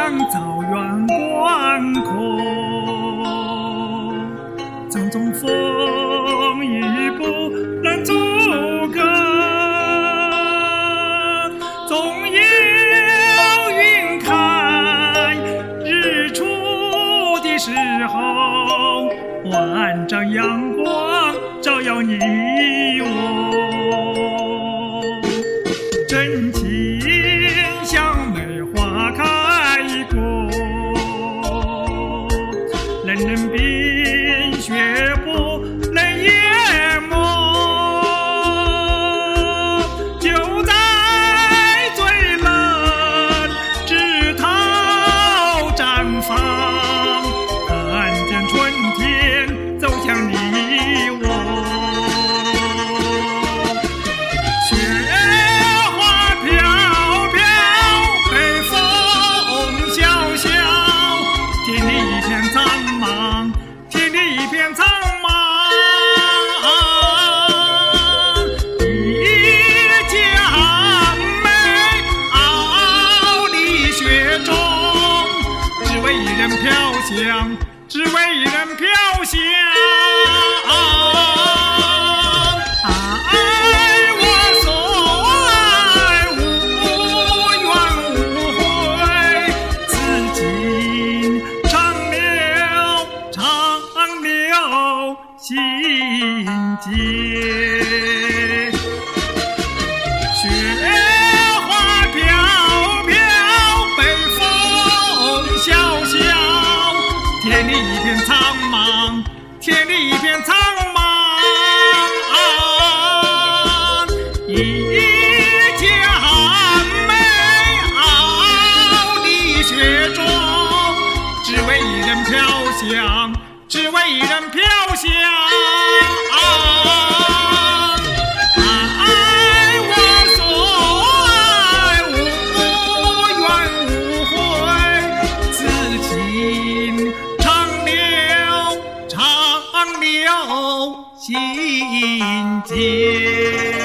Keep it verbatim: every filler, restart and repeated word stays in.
草原广阔，层层风雨不能阻隔，总有云开日出的时候，万丈阳光照耀你我，真情像梅花开过，人人冰雪不能淹没，就在最冷枝头绽放，看见春天走向你我。雪花飘飘，北风萧萧，天地一片苍茫，天地一片苍茫。一江美傲立雪中，只为一人飘香，只为一人飘香。爱我所爱，无怨无悔，此情长留长留心间。雪花飘飘，北风萧萧，天地一片苍茫，天地一片苍茫。一江美傲立雪中，只为一人飘香，只为一人飘香。爱我所爱，无怨无悔，此情长留长留心间。